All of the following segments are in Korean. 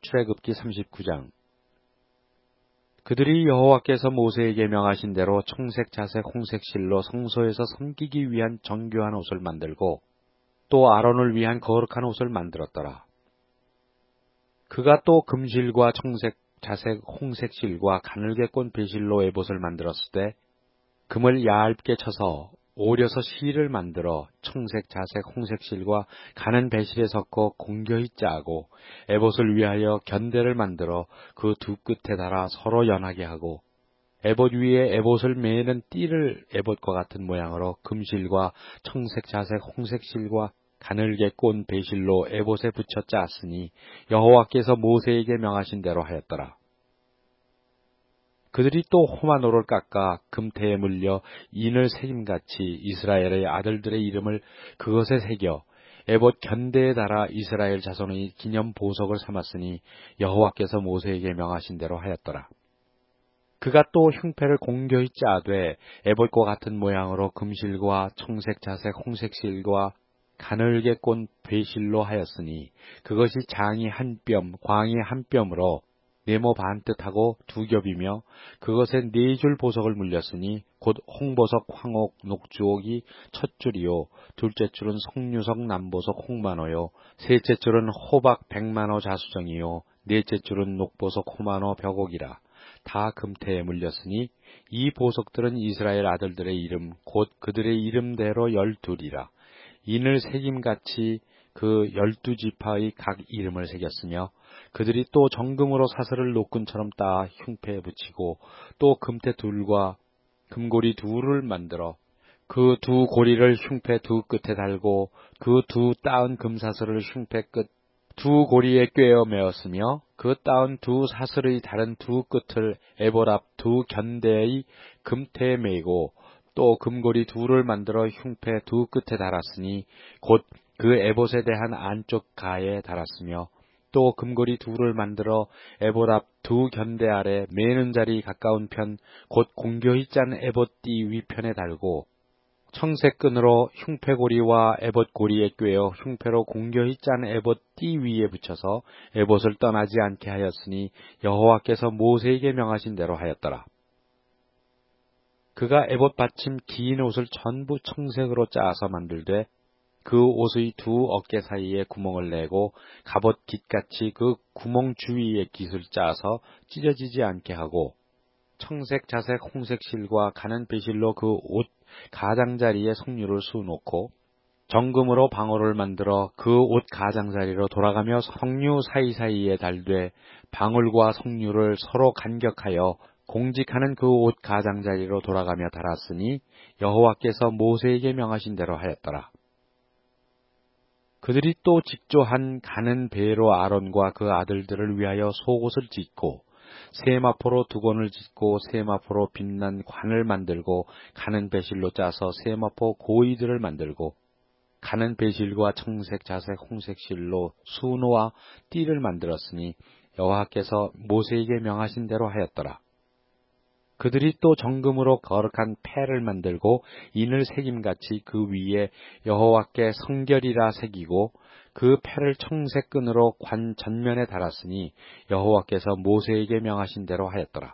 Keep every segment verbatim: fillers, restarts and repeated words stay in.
출애굽기 삼십구 장. 그들이 여호와께서 모세에게 명하신 대로 청색, 자색, 홍색 실로 성소에서 섬기기 위한 정교한 옷을 만들고 또 아론을 위한 거룩한 옷을 만들었더라. 그가 또 금실과 청색, 자색, 홍색 실과 가늘게 꼰 배실로 에봇을 만들었을 때 금을 얇게 쳐서 오려서 실을 만들어 청색, 자색, 홍색 실과 가는 배실에 섞어 공교히 짜고 에봇을 위하여 견대를 만들어 그 두 끝에 달아 서로 연하게 하고 에봇 위에 에봇을 매는 띠를 에봇과 같은 모양으로 금실과 청색, 자색, 홍색 실과 가늘게 꼰 배실로 에봇에 붙여 짰으니 여호와께서 모세에게 명하신 대로 하였더라. 그들이 또 호마노를 깎아 금태에 물려 인을 새김같이 이스라엘의 아들들의 이름을 그것에 새겨 에봇 견대에 달아 이스라엘 자손의 기념 보석을 삼았으니 여호와께서 모세에게 명하신 대로 하였더라. 그가 또 흉패를 공교히 짜되 에봇과 같은 모양으로 금실과 청색, 자색, 홍색 실과 가늘게 꼰 배실로 하였으니 그것이 장이 한 뼘, 광이 한 뼘으로 네모 반뜻하고 두 겹이며 그것에 네 줄 보석을 물렸으니 곧 홍보석, 황옥, 녹주옥이 첫 줄이요 둘째 줄은 석류석, 남보석, 홍만호요 셋째 줄은 호박, 백만호 자수정이요 넷째 줄은 녹보석, 호만호, 벽옥이라. 다 금태에 물렸으니 이 보석들은 이스라엘 아들들의 이름 곧 그들의 이름대로 열둘이라. 인을 새김같이 그 열두 지파의 각 이름을 새겼으며 그들이 또 정금으로 사슬을 노끈처럼 따 흉패에 붙이고 또 금태 둘과 금고리 둘을 만들어 그 두 고리를 흉패 두 끝에 달고 그 두 따은 금사슬을 흉패 끝 두 고리에 꿰어 메었으며 그 따은 두 사슬의 다른 두 끝을 에봇 앞 두 견대의 금태에 메고 또 금고리 둘을 만들어 흉패 두 끝에 달았으니 곧 그 에봇에 대한 안쪽 가에 달았으며 또 금고리 둘을 만들어 에봇 앞 두 견대 아래 매는 자리 가까운 편 곧 공교히 짠 에봇 띠 위편에 달고 청색 끈으로 흉패고리와 에봇 고리에 꿰어 흉패로 공교히 짠 에봇 띠 위에 붙여서 에봇을 떠나지 않게 하였으니 여호와께서 모세에게 명하신 대로 하였더라. 그가 에봇 받침 긴 옷을 전부 청색으로 짜서 만들되 그 옷의 두 어깨 사이에 구멍을 내고 갑옷 깃같이 그 구멍 주위에 깃을 짜서 찢어지지 않게 하고 청색, 자색, 홍색 실과 가는 배실로 그 옷 가장자리에 석류를 수놓고 정금으로 방울을 만들어 그 옷 가장자리로 돌아가며 석류 사이사이에 달되 방울과 석류를 서로 간격하여 공직하는 그 옷 가장자리로 돌아가며 달았으니 여호와께서 모세에게 명하신 대로 하였더라. 그들이 또 직조한 가는 배로 아론과 그 아들들을 위하여 속옷을 짓고 세마포로 두건을 짓고 세마포로 빛난 관을 만들고 가는 배실로 짜서 세마포 고이들을 만들고 가는 배실과 청색, 자색, 홍색 실로 수노와 띠를 만들었으니 여호와께서 모세에게 명하신 대로 하였더라. 그들이 또 정금으로 거룩한 패를 만들고 인을 새김같이 그 위에 여호와께 성결이라 새기고 그 패를 청색 끈으로 관 전면에 달았으니 여호와께서 모세에게 명하신 대로 하였더라.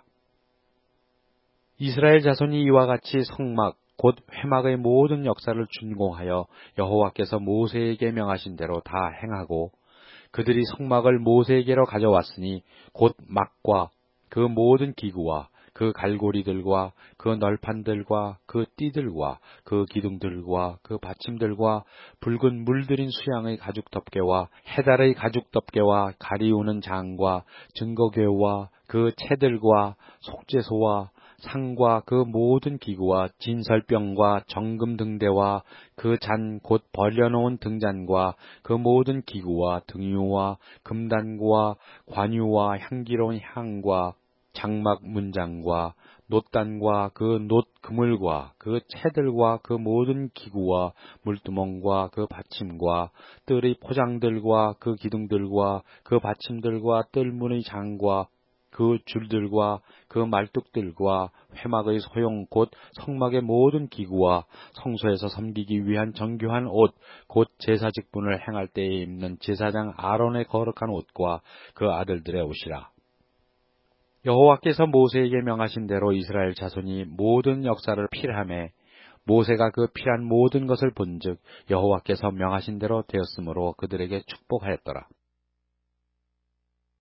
이스라엘 자손이 이와 같이 성막 곧 회막의 모든 역사를 준공하여 여호와께서 모세에게 명하신 대로 다 행하고 그들이 성막을 모세에게로 가져왔으니 곧 막과 그 모든 기구와 그 갈고리들과 그 널판들과 그 띠들과 그 기둥들과 그 받침들과 붉은 물들인 수양의 가죽 덮개와 해달의 가죽 덮개와 가리우는 장과 증거궤와 그 채들과 속죄소와 상과 그 모든 기구와 진설병과 정금 등대와 그 잔 곧 벌려놓은 등잔과 그 모든 기구와 등유와 금단과 관유와 향기로운 향과 장막 문장과 놋단과 그 놋 그물과 그 채들과 그 모든 기구와 물두멍과 그 받침과 뜰의 포장들과 그 기둥들과 그 받침들과 뜰문의 장과 그 줄들과 그 말뚝들과 회막의 소용 곧 성막의 모든 기구와 성소에서 섬기기 위한 정교한 옷 곧 제사 직분을 행할 때에 입는 제사장 아론의 거룩한 옷과 그 아들들의 옷이라. 여호와께서 모세에게 명하신 대로 이스라엘 자손이 모든 역사를 필하매 모세가 그 필한 모든 것을 본즉 여호와께서 명하신 대로 되었으므로 그들에게 축복하였더라.